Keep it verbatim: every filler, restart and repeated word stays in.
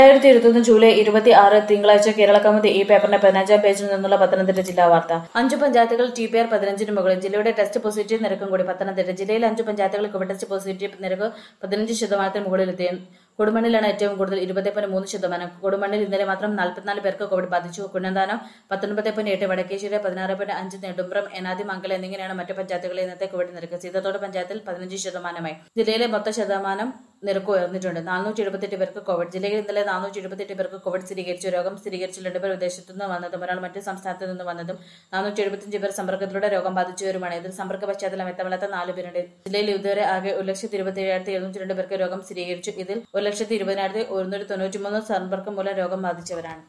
രണ്ടായിരത്തി ഇരുപത്തൊന്ന് ജൂലൈ ഇരുപത്തി ആറ് തിങ്കളാഴ്ച കേരള കൗമുദി ഈ പേപ്പറിന്റെ പതിനഞ്ചാം പേജിൽ നിന്നുള്ള പത്തനംതിട്ട ജില്ലാ വാർത്ത. അഞ്ചു പഞ്ചായത്തുകൾ ടി പി ആർ പതിനഞ്ചിന് മുകളിൽ. ജില്ലയുടെ ടെസ്റ്റ് പോസിറ്റീവ് നിരക്കും കൂടി. പത്തനംതിട്ട ജില്ലയിലെ അഞ്ചു പഞ്ചായത്തുകൾ കോവിഡ് ടെസ്റ്റ് പോസിറ്റീവ് നിരക്ക് പതിനഞ്ച് ശതമാനത്തിന് മുകളിലെത്തി. കൊടുമണ്ണിലാണ് ഏറ്റവും കൂടുതൽ ഇരുപത് പോയിന്റ് മൂന്ന് ശതമാനം. കൊടുമണ്ണിൽ ഇന്നലെ മാത്രം നാൽപ്പത്തിനാല് പേർക്ക് കോവിഡ് ബാധിച്ചു. കുന്നന്താനം പത്തൊൻപത് പോയിന്റ് എട്ട്, വടക്കേശ്ശേരി പതിനാറ് പോയിന്റ് അഞ്ച്, നെടുമ്പ്രം, എനാദി, മംഗലം എന്നിങ്ങനെയാണ് മറ്റു പഞ്ചായത്തുകളിൽ ഇന്നത്തെ കോവിഡ് നിരക്ക്. സീതത്തോട് പഞ്ചായത്തിൽ പതിനഞ്ച് ശതമാനമായി. ജില്ലയിലെ മൊത്ത ശതമാനം നിരക്ക് ഉയർന്നിട്ടുണ്ട്. നാനൂറ്റി എഴുപത്തെട്ട് പേർക്ക് കോവിഡ്. ജില്ലയിൽ ഇന്നലെ നാനൂറ്റി എഴുപത്തെട്ട് പേർക്ക് കോവിഡ് സ്ഥിരീകരിച്ചു. രോഗം സ്ഥിരീകരിച്ച രണ്ടുപേർ വിദേശത്തു നിന്ന് വന്നതും ഒരാൾ മറ്റു സംസ്ഥാനത്തു നിന്ന് വന്നതും നാനൂറ്റി എഴുപത്തിയഞ്ച് പേർ സമ്പർക്കത്തിലൂടെ രോഗം ബാധിച്ചവരുമാണ്. ഇതിൽ സമ്പർക്ക പശ്ചാത്തലം വ്യക്തമല്ലാത്ത നാല് പേരുണ്ട്. ജില്ലയിൽ ഇതുവരെ ആകെ ഒരു ലക്ഷത്തി ഇരുപത്തി ഏഴായിരത്തി എഴുന്നൂറ്റി രണ്ട് പേർക്ക് രോഗം സ്ഥിരീകരിച്ചു. ഇതിൽ ഒരു ലക്ഷത്തി ഇരുപതിനായിരത്തി ഒരുന്നൂറ്റി തൊണ്ണൂറ്റി മൂന്ന് സമ്പർക്കം മൂലം രോഗം ബാധിച്ചവരാണ്.